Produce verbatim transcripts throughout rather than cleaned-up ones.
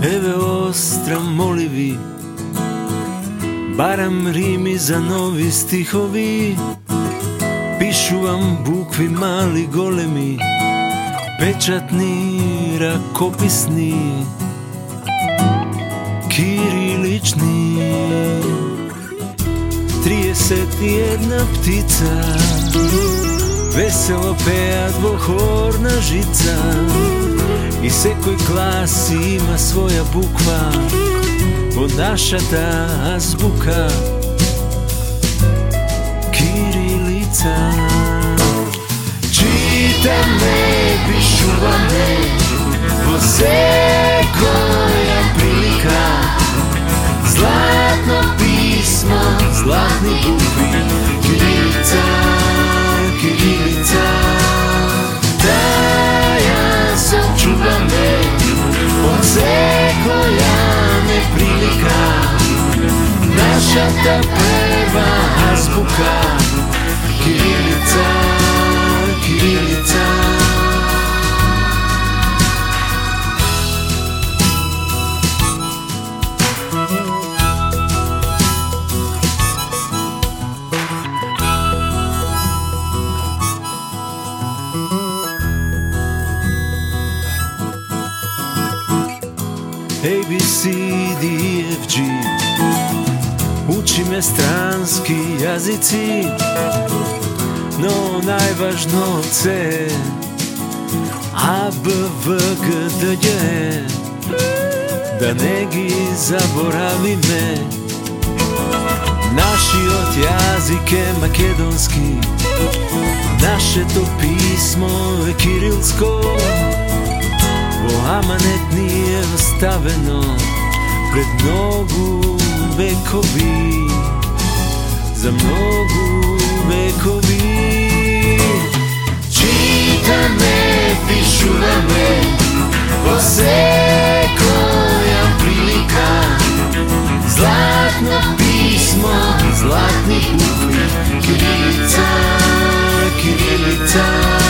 Eve ostra molivi, baram rimi za novi stihovi. Pišu vam bukvi mali golemi, pečatni, rakopisni, kirilični. Trideset jedna ptica, veselo peja dvohorna žica. I sekoj klasi ima svoja bukva, od naša ta azbuka, kirilica. Čita me, pišuva me, po sekoja prilika. Zlatno pismo, zlatni bukvi, kirilica, kirilica. Taja sačuva me, od sekoja neprilika. Naša ta prva azbuka, kirilica, kirilica. A, B, C, D, E, F, G. Uči me stranski jazici, no najvažno C, A, B, V, G, D, J. Da negi zaboravi me, naši od jazike makedonski, naše to pismo je kirilsko. O amanet nije ostaveno pred mnogu vekovi, za mnogu vekovi. Čita me, pišuva me, po sekoja prilika. Zlatno pismo, zlatni bukvi, kirilica, kirilica.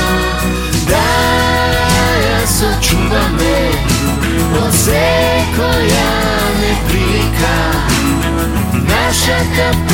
Daja sačuva me, od sekoja neprilika. Naša ta